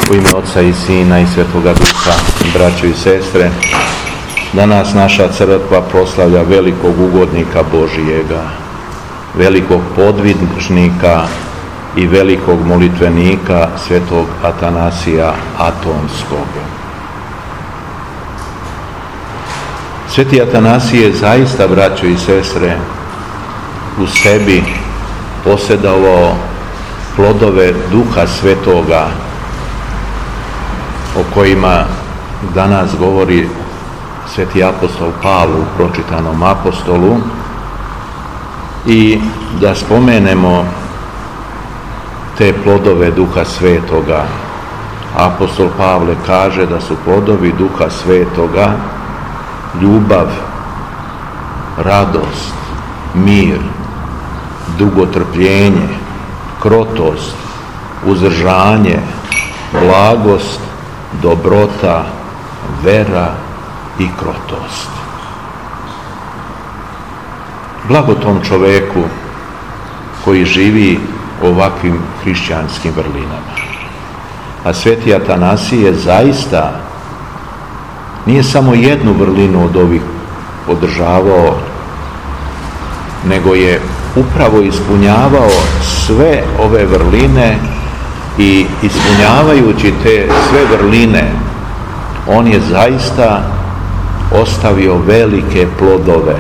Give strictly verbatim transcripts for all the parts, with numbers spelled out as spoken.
U ime Oca i Sina i Svetoga Duha, braćo i sestre, danas naša crkva proslavlja velikog ugodnika Božijega, velikog podvižnika i velikog molitvenika svetog Atanasija Atonskog. Sveti Atanasije je zaista, braćo i sestre, u sebi posjedovao plodove Duha Svetoga, o kojima danas govori sveti apostol Pavle u pročitanom apostolu, i da spomenemo te plodove Duha Svetoga. Apostol Pavle kaže da su plodovi Duha Svetoga ljubav, radost, mir, dugotrpljenje, krotost, uzdržanje, blagost, dobrota, vera i krotost. Blago tom čoveku koji živi ovakvim hrišćanskim vrlinama. A sveti Atanasije zaista nije samo jednu vrlinu od ovih podržavao, nego je upravo ispunjavao sve ove vrline, i ispunjavajući te sve vrline on je zaista ostavio velike plodove.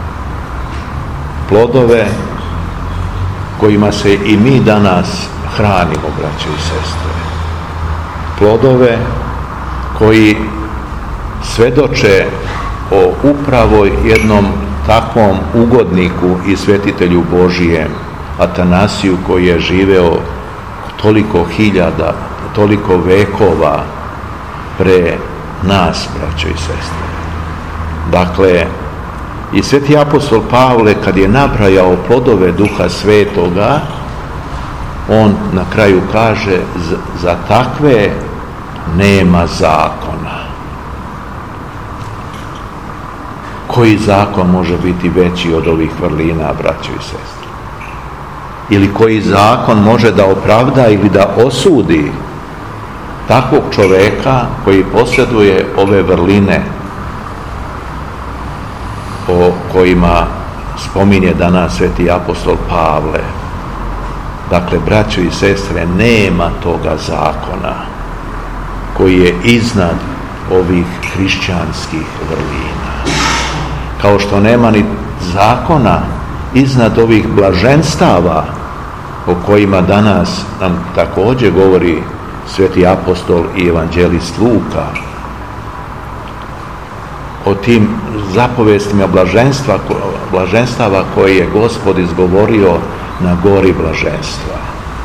Plodove kojima se i mi danas hranimo, braćo i sestre. Plodove koji svedoče o upravo jednom takvom ugodniku i svetitelju Božijem, Atanasiju, koji je živeo toliko hiljada, toliko vekova pre nas, braćo i sestre. Dakle, i sveti apostol Pavle, kad je nabrajao plodove Duha Svetoga, on na kraju kaže: za takve nema zakona. Koji zakon može biti veći od ovih vrlina, braćo i sestre? Ili koji zakon može da opravda ili da osudi takvog čoveka koji posjeduje ove vrline o kojima spominje danas sveti apostol Pavle? Dakle, braćo i sestre, nema toga zakona koji je iznad ovih hrišćanskih vrlina. Kao što nema ni zakona iznad ovih blaženstava o kojima danas nam također govori sveti apostol i evanđelist Luka, o tim zapovestima blaženstva, blaženstava koje je Gospod izgovorio na gori blaženstva.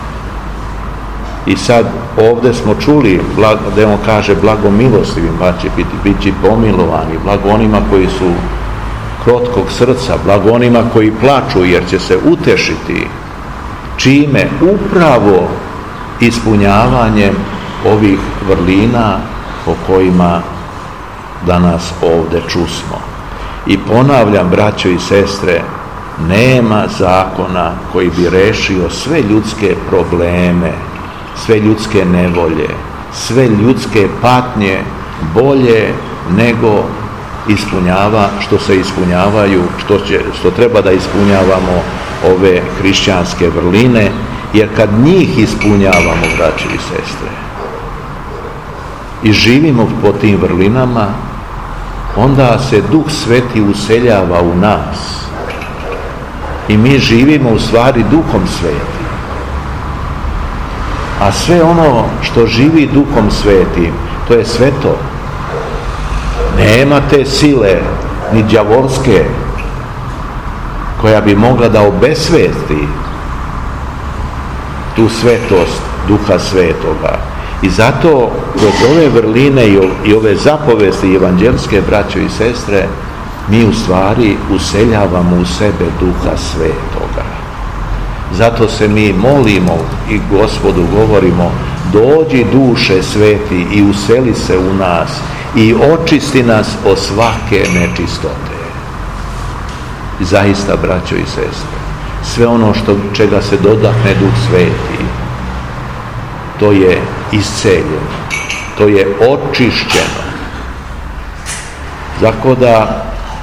I sad ovdje smo čuli da on kaže blagomilostivim, pa će biti, bit će pomilovani, blago onima koji su krotkog srca, blago onima koji plaču, jer će se utešiti. Čime? Upravo ispunjavanjem ovih vrlina o kojima danas ovdje čusmo. I ponavljam, braćo i sestre, nema zakona koji bi rešio sve ljudske probleme, sve ljudske nevolje, sve ljudske patnje bolje nego ispunjava, što se ispunjavaju, što, će, što treba da ispunjavamo ove hrišćanske vrline, jer kad njih ispunjavamo, braći i sestre, i živimo po tim vrlinama, onda se Duh Sveti useljava u nas i mi živimo u stvari Duhom Svetim. A sve ono što živi Duhom Svetim, to je sveto. Nema te sile, ni đavolske, koja bi mogla da obesveti tu svetost Duha Svetoga. I zato kroz ove vrline i ove zapovesti evanđelske, braćo i sestre, mi u stvari useljavamo u sebe Duha Svetoga. Zato se mi molimo i Gospodu govorimo: dođi Duše Sveti i useli se u nas i očisti nas od svake nečistote. Zaista, braćo i sestre, sve ono što, čega se dodahne Duh Sveti, to je isceljeno, to je očišćeno. Tako da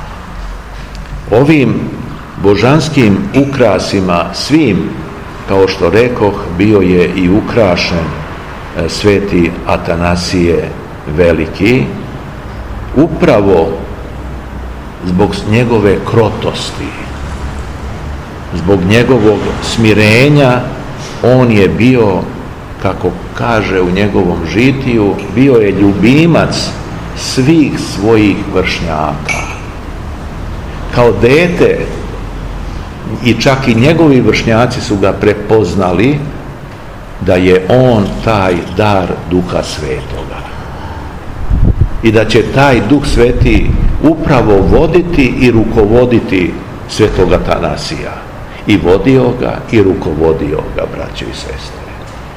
ovim božanskim ukrasima svim, kao što rekoh, bio je i ukrašen sveti Atanasije Veliki, upravo zbog njegove krotosti, zbog njegovog smirenja. On je bio, kako kaže u njegovom žitiju, bio je ljubimac svih svojih vršnjaka. Kao dete, i čak i njegovi vršnjaci su ga prepoznali da je on taj dar Duha Svetoga i da će taj Duh Sveti upravo voditi i rukovoditi svetog Atanasija. I vodio ga i rukovodio ga, braćo i sestre.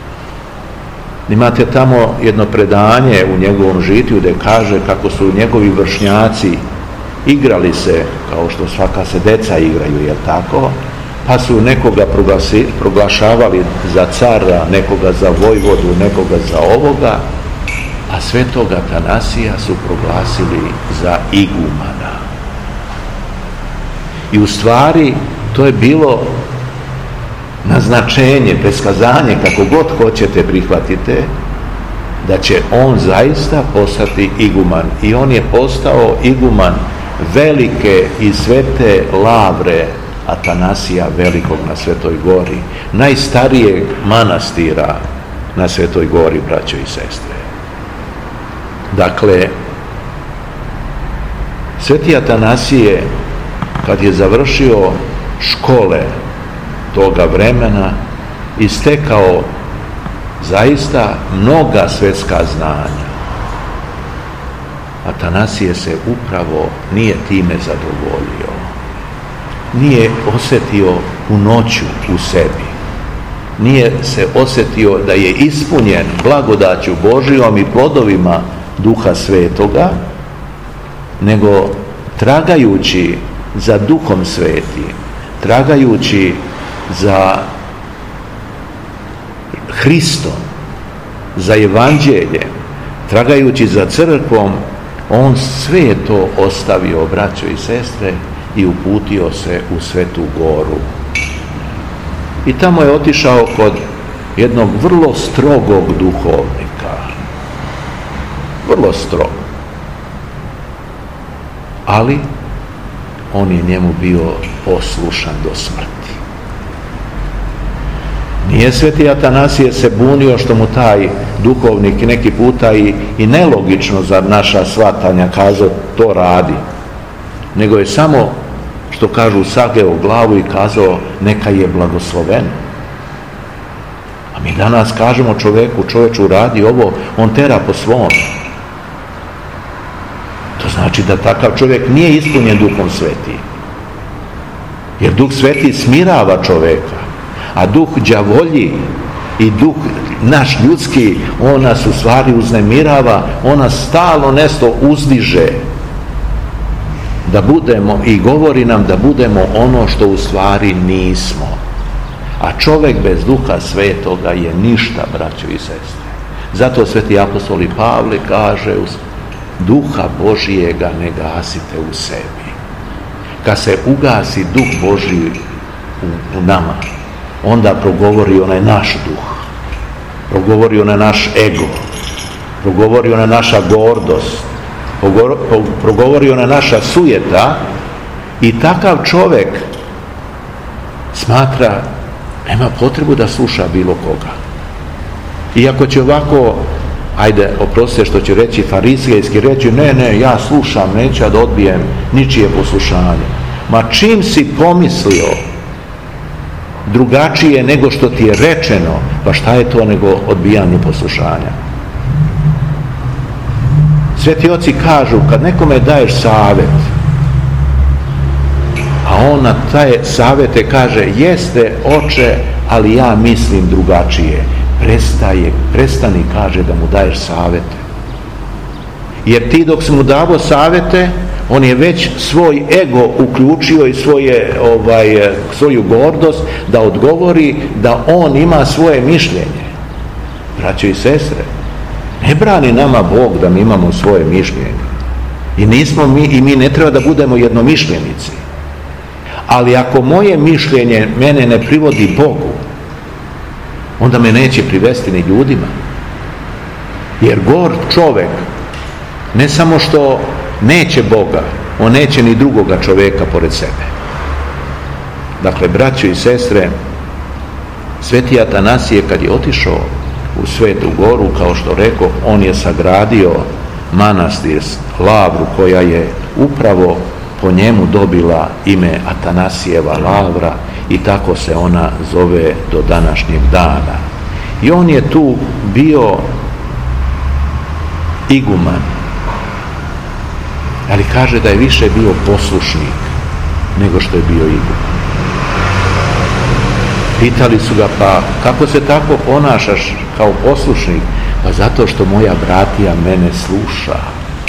Imate tamo jedno predanje u njegovom žitiju gdje kaže kako su njegovi vršnjaci igrali se, kao što svaka se deca igraju, jel tako? Pa su nekoga proglasi, proglašavali za cara, nekoga za vojvodu, nekoga za ovoga, a svetog Atanasija su proglasili za igumana. I u stvari to je bilo naznačenje, preskazanje, kako god hoćete prihvatite, da će on zaista postati iguman. I on je postao iguman velike i svete lavre Atanasija Velikog na Svetoj Gori, najstarijeg manastira na Svetoj Gori, braćo i sestre. Dakle, sveti Atanasije, kad je završio škole toga vremena i stekao zaista mnoga svjetska znanja, Atanasije se upravo nije time zadovoljio. Nije osjetio punoću u sebi. Nije se osjetio da je ispunjen blagodaću Božijom i plodovima Duha Svetoga, nego tragajući za Duhom Svetim, tragajući za Hristom, za Evanđeljem, tragajući za crkvom, on sve to ostavio, braćo i sestre, i uputio se u Svetu Goru. I tamo je otišao kod jednog vrlo strogog duhovnika. Vrlo strog. Ali on je njemu bio poslušan do smrti. Nije sveti Atanasije se bunio što mu taj duhovnik neki puta i, i nelogično za naša shvatanja kazao to radi, nego je samo, što kažu, sageo glavu i kazao neka je blagosloven. A mi danas kažemo čovjeku, čovječu radi ovo, on tera po svom. To znači da takav čovjek nije ispunjen Duhom Svetim. Jer Duh Sveti smirava čovjeka, a duh đavolji i duh naš ljudski, on nas u stvari uznemirava, on nas stalno nešto uzdiže da budemo, i govori nam da budemo ono što u stvari nismo. A čovjek bez Duha Svetoga je ništa, braćo i sestre. Zato sveti apostol i Pavle kaže: Duha Božijega ne gasite u sebi. Kad se ugasi Duh Božji u, u nama, onda progovori onaj naš duh, progovori onaj naš ego, progovori ona naša gordost, progovori ona naša sujeta, i takav čovjek smatra nema potrebu da sluša bilo koga. Iako će ovako, ajde, oprostite što će reći, farizejski reći, ne, ne, ja slušam, neću da odbijem ničije poslušanje. Ma čim si pomislio drugačije nego što ti je rečeno, pa šta je to nego odbijanje poslušanja? Sveti oci kažu, kad nekome daješ savjet, a on na taj savjete kaže, jeste oče, ali ja mislim drugačije, prestaje, prestani, kaže, da mu daješ savjete. Jer ti dok si mu davo savjete, on je već svoj ego uključio i svoje, ovaj, svoju gordost da odgovori da on ima svoje mišljenje. braćo i sestre, ne brani nama Bog da mi imamo svoje mišljenje. I nismo mi, i mi ne treba da budemo jednomišljenici. Ali ako moje mišljenje mene ne privodi Bogu, onda me neće privesti ni ljudima. Jer gord čovjek ne samo što neće Boga, on neće ni drugoga čovjeka pored sebe. Dakle, braćo i sestre, sveti Atanasije kad je otišao u Svetu Goru, kao što rekao, on je sagradio manastir Lavru, koja je upravo po njemu dobila ime Atanasijeva Lavra i tako se ona zove do današnjeg dana. I on je tu bio iguman, ali kaže da je više bio poslušnik nego što je bio iguman. Pitali su ga, pa kako se tako ponašaš kao poslušnik? Pa zato što moja bratija mene sluša.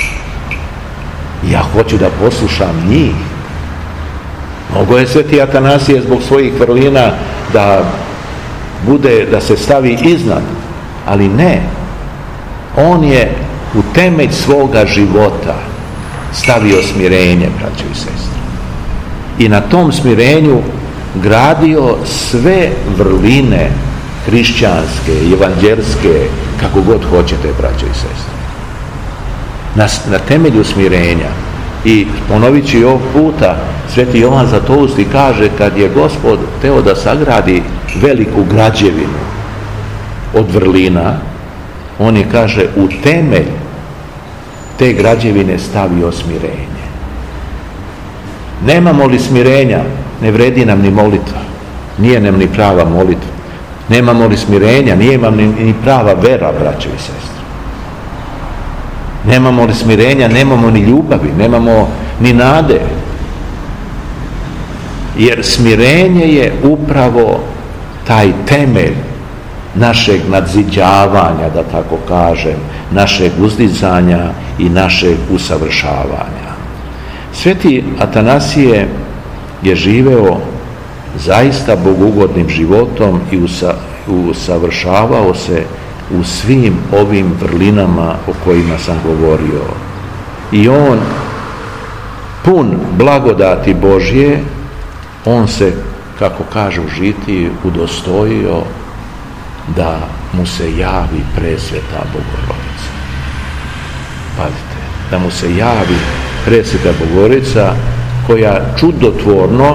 Ja hoću da poslušam njih. Mogo je sveti Atanasije zbog svojih vrlina da bude, da se stavi iznad, ali ne. On je u temelj svoga života stavio smirenje, braćo i sestre. I na tom smirenju gradio sve vrline hrišćanske, evanđelske, kako god hoćete, braćo i sestre. Na, na temelju smirenja. I ponovit ću i ovog puta, sveti Jovan Zlatousti kaže, kad je Gospod hteo da sagradi veliku građevinu od vrlina, on je, kaže, u temelj te građevine stavio smirenje. Nemamo li smirenja, ne vredi nam ni molitva, nije nam ni prava molitva. Nemamo li smirenja, nije nam ni, ni prava vera, braćo i sestre. Nemamo li smirenja, nemamo ni ljubavi, nemamo ni nade. Jer smirenje je upravo taj temelj našeg nadziđavanja, da tako kažem, našeg uzdizanja i našeg usavršavanja. Sveti Atanasije je živeo zaista bogugodnim životom i usa, usavršavao se u svim ovim vrlinama o kojima sam govorio. I on, pun blagodati Božje, on se, kako kažu žiti, udostojio da mu se javi presveta Bogorodica. Pazite, da mu se javi presveta Bogorodica, koja čudotvorno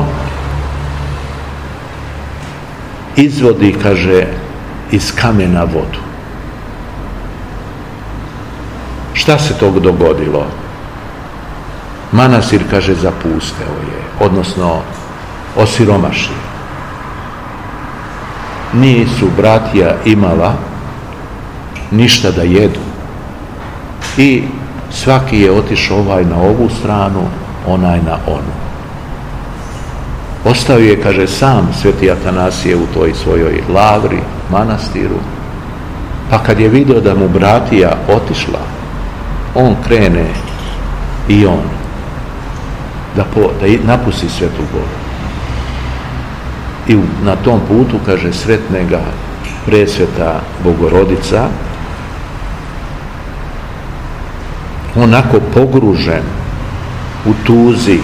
izvodi, kaže, iz kamena vodu. Šta se tog dogodilo? Manastir, kaže, zapusteo je, odnosno osiromašio. Nisu bratija imala ništa da jedu i svaki je otišao, ovaj na ovu stranu, onaj na onu. Ostao je, kaže, sam sveti Atanasije u toj svojoj lavri, manastiru, pa kad je vidio da mu bratija otišla, on krene i on da, po, da napusti Svetu Goru. I na tom putu, kaže, sretne ga presveta Bogorodica, onako pogružen u tuzi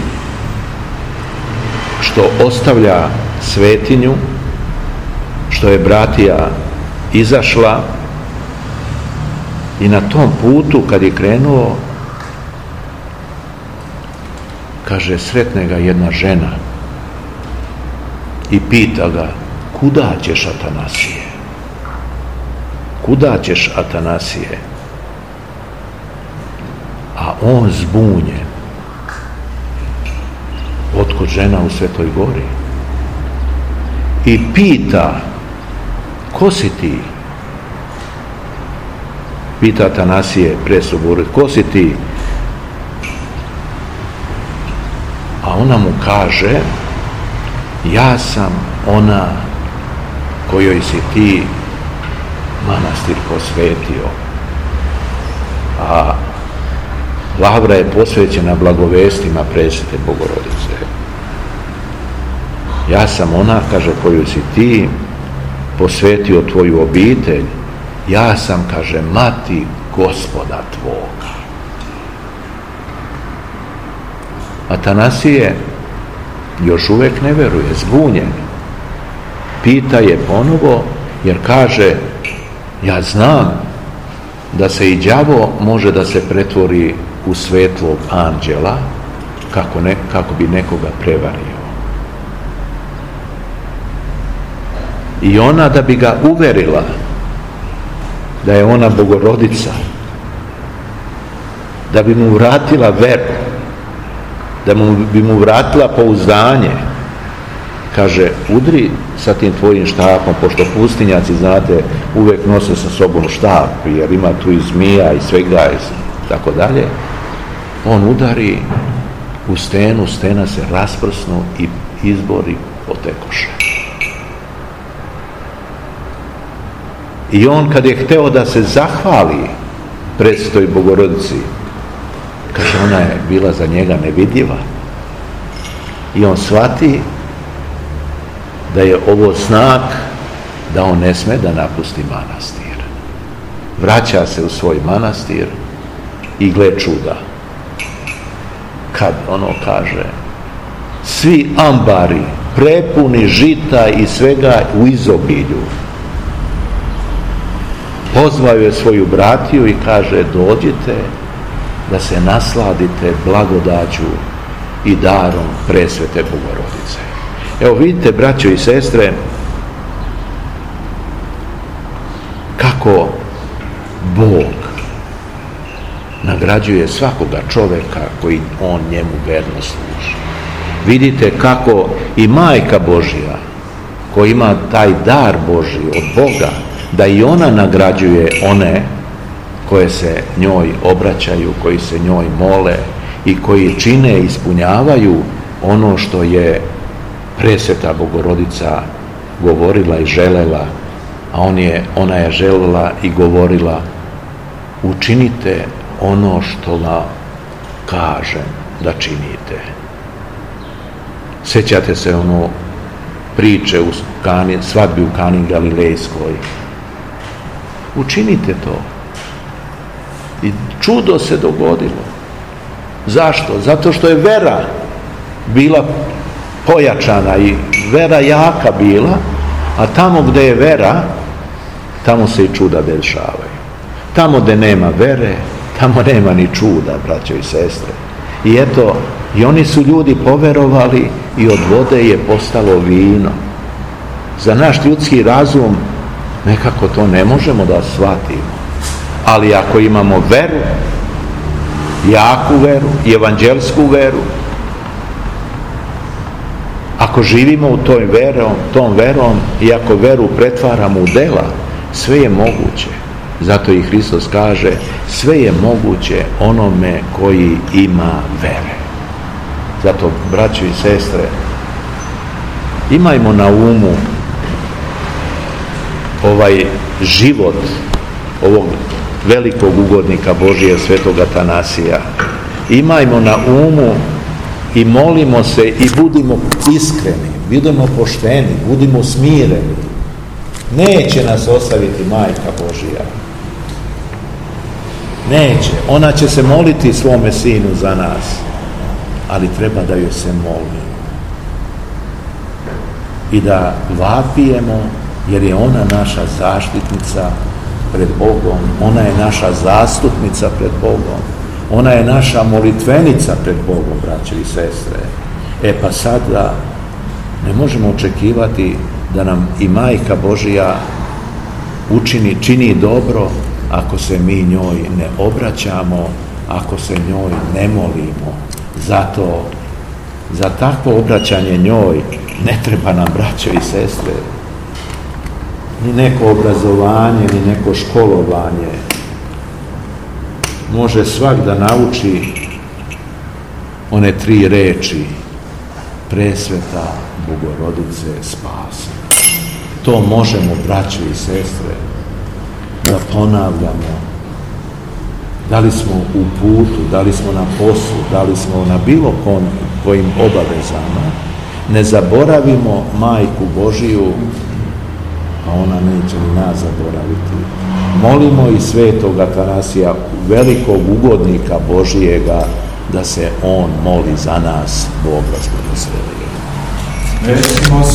što ostavlja svetinju, što je bratija izašla, i na tom putu kad je krenuo, kaže, sretne ga jedna žena i pita ga, kuda ćeš, Atanasije? Kuda ćeš, Atanasije? A on zbunjen. Otkud žena u Svetoj Gori? I pita, ko si ti? Pita Atanasije presuburi, ko si ti? A ona mu kaže, ja sam ona kojoj si ti manastir posvetio. A lavra je posvećena blagovestima presvete Bogorodice. Ja sam ona, kaže, koju si ti posvetio tvoju obitelj ja sam, kaže, mati Gospoda tvoga. Atanasije još uvijek ne veruje, zbunjen. Pita je ponovo, jer kaže, ja znam da se i đavo može da se pretvori u svetlog anđela kako, ne, kako bi nekoga prevario. I ona, da bi ga uverila da je ona Bogorodica, da bi mu vratila veru, da mu, bi mu vratila pouzdanje, kaže, udri sa tim tvojim štapom, pošto pustinjaci, znate, uvijek nose sa sobom štap, jer ima tu i zmija i svega i tako dalje. On udari u stenu, stena se rasprsnu i izbori potekoše. I on, kad je hteo da se zahvali predstoj Bogorodici, kaže, ona je bila za njega nevidljiva. I on shvati da je ovo znak da on ne sme da napusti manastir. Vraća se u svoj manastir i gle čuda. Kad ono kaže, svi ambari prepuni žita i svega u izobilju. Pozvao je svoju bratiju i kaže, dođite da se nasladite blagodaću i darom presvete Bogorodice. Evo vidite, braćo i sestre, kako Bog nagrađuje svakoga čoveka koji on njemu verno služi. Vidite kako i Majka Božja, koja ima taj dar Božji od Boga, da i ona nagrađuje one koje se njoj obraćaju, koji se njoj mole i koji čine i ispunjavaju ono što je presveta Bogorodica govorila i želela, a on je, ona je želela i govorila, učinite ono što vam kažem da činite. Sjećate se ono priče u Kani, svadbi u Kani Galilejskoj. Učinite to. I čudo se dogodilo. Zašto? Zato što je vera bila pojačana i vera jaka bila, a tamo gdje je vera, tamo se i čuda dešavaju. Tamo gdje nema vere, tamo nema ni čuda, braćo i sestre. I eto, i oni su ljudi poverovali i od vode je postalo vino. Za naš ljudski razum nekako to ne možemo da shvatimo. Ali ako imamo veru, jaku veru, evanđelsku veru, ako živimo u toj verom, tom verom i ako veru pretvaramo u dela, sve je moguće. Zato i Hristos kaže, sve je moguće onome koji ima vere. Zato, braćo i sestre, imajmo na umu ovaj život ovog velikog ugodnika Božije, svetog Atanasija. Imajmo na umu i molimo se i budimo iskreni, budimo pošteni, budimo smireni. Neće nas ostaviti Majka Božija. Neće. Ona će se moliti svome sinu za nas, ali treba da joj se molimo. I da vapijemo, jer je ona naša zaštitnica pred Bogom, ona je naša zastupnica pred Bogom, ona je naša molitvenica pred Bogom, braće i sestre. E pa sada ne možemo očekivati da nam i Majka Božija učini, čini dobro ako se mi njoj ne obraćamo, ako se njoj ne molimo. Zato za takvo obraćanje njoj ne treba nam, braćo i sestre, ni neko obrazovanje, ni neko školovanje. Može svak da nauči one tri reči: presveta Bogorodice spasi. To možemo, braćo i sestre, da ponavljamo. Da li smo u putu, da li smo na poslu, da li smo na bilo kojim obavezama, ne zaboravimo Majku Božiju, a ona neće ni nas zaboraviti. molimo i svetog Atanasija, velikog ugodnika Božijega, da se on moli za nas, Bog vas blagoslovi.